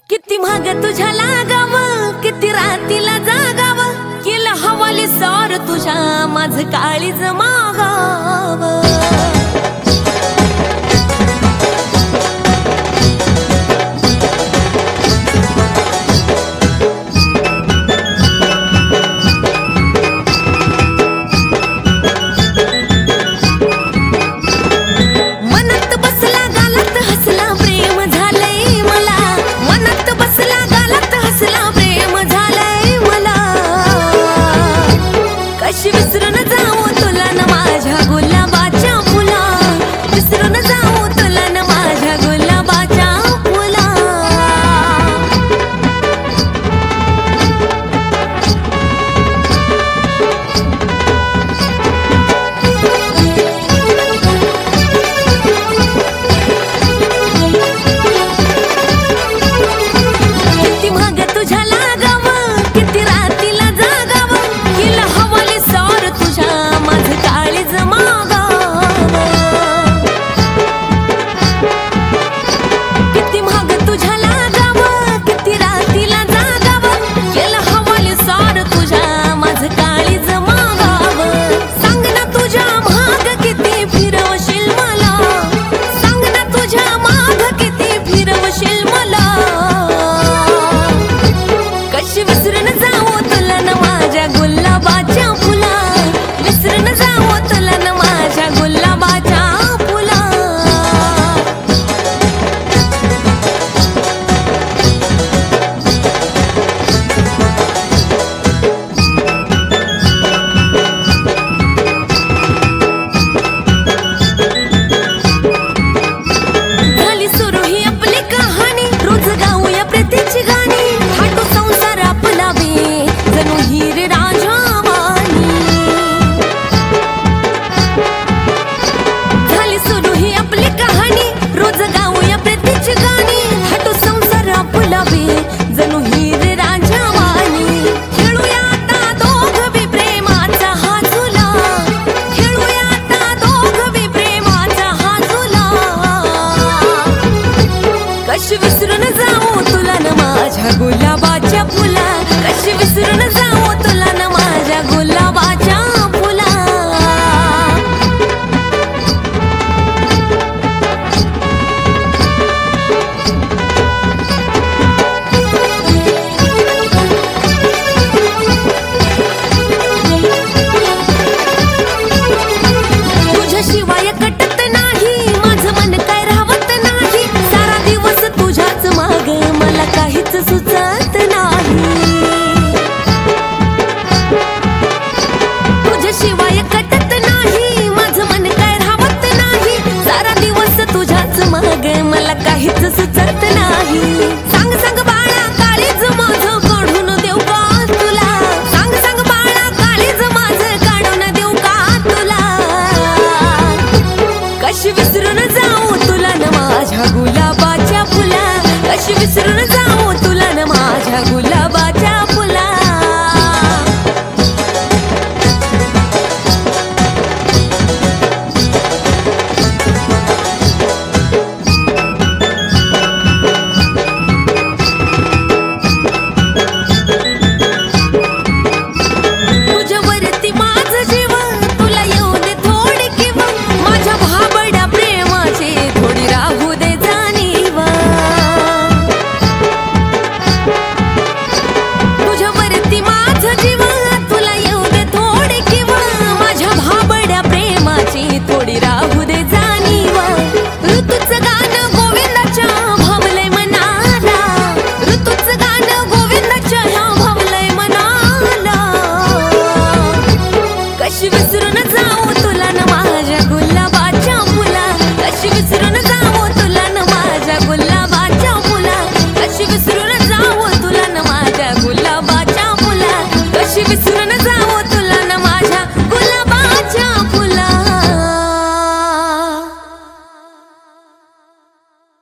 किती महाग तुझ्या लागावं, किती रातीला जागावं, केलं हवाली सौर तुझ्या माझं काळीज मागावं. विसरून जाऊ तुला न माझ्या गुलाबाच्या फुला, विसरून जाऊ तुला न माझ्या गुलाबाच्या फुला. किती महाग तुझ्या लागावं, किती रातीला जागावं, केलं हवाली सौर तुझ्या माझं काळीज मागावं. किती महाग तुझ्या लागावं, किती रातीला जागावं, केलं हवाली सौर तुझ्या माझं काळीज मागावं. सांग ना तुझ्या महाग किती फिरवशील मला, सांग ना तुझ्या महाग किती फिरवशील मला. कशी विसरून जाऊ तुला न माझ्या गुलाबाच्या फुला, विसरून जाऊ तुला न माझ्या गुलाबाच्या फुला. झाली सुरू ही आपली कहाणी, रोज गाऊया प्रीतीची गाणी, थाटू संसार आपला बे जणू हिरे राजावानी. झाली सुरू ही आपली कहाणी, रोज गाऊया प्रीतीची गाणी, थाटू संसार आपला बे जणू हिरे राजावानी. खेळूया आता दोघं बी प्रेमाचा हा झुला, खेळूया आता दोघं बी प्रेमाचा हा झुला. कशी विसरून जाऊ तुला न माझ्या गुलाबाच्या फुला, कशी विसरून जाऊ तुला न माझ्या गुलाबाच्या फुला. तुझ्याशिवाय कटत नाही माझं मन, काय राहत नाही, सारा दिवस तुझ्याच माग मला काहीच सुचत नाही. तुझ्याशिवाय कटत नाही माझं मन, काय राहत नाही, सारा दिवस तुझ्याच माग मला काहीच सुचत नाही. सांग सांग बाळा काळीज माझं काढून देऊ का तुला, सांग सांग बाळा काळीज माझं काढून देऊ का तुला. कशी विसरून जाऊ तुला न माझ्या गुलाबाच्या फुला, कशी विसरून जाऊ तुला न माझ्या गुलाबाच्या